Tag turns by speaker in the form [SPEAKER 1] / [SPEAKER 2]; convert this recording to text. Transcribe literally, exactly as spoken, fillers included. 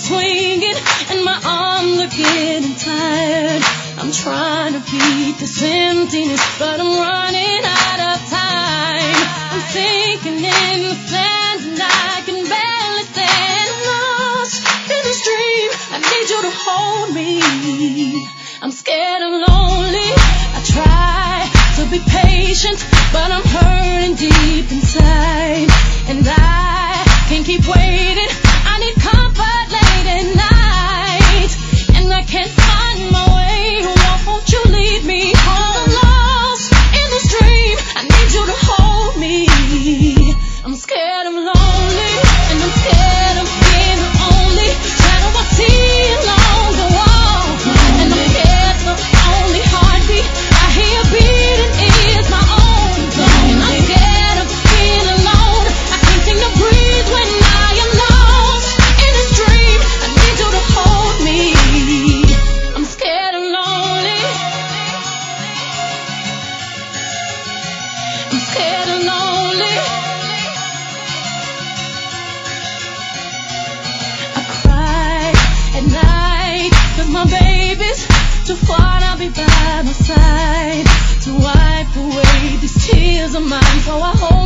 [SPEAKER 1] swinging and my arms are getting tired. I'm trying to beat this emptiness, but I'm running out of time. I'm sinking in the sand and I can barely stand. I'm lost in this dream. I need you to hold me. I'm scared and lonely. I try to be patient, but I'm hurting deep inside, and I can't keep waiting. I need comfort late at night, and I can't find my way. Won't you lead me home? I'm lost in this dream. I need you to hold me. I'm scared, I'm lonely, and I'm scared of being the only shadow I see along the wall. And I'm scared the only heartbeat I hear beating is my own. And I'm scared of being alone. I can't seem to breathe when I am lost in this dream. I need you to hold me. I'm scared and lonely. I'm scared and lonely. I cry at night 'cause my baby's too far to be by my side to wipe away these tears of mine. So I hold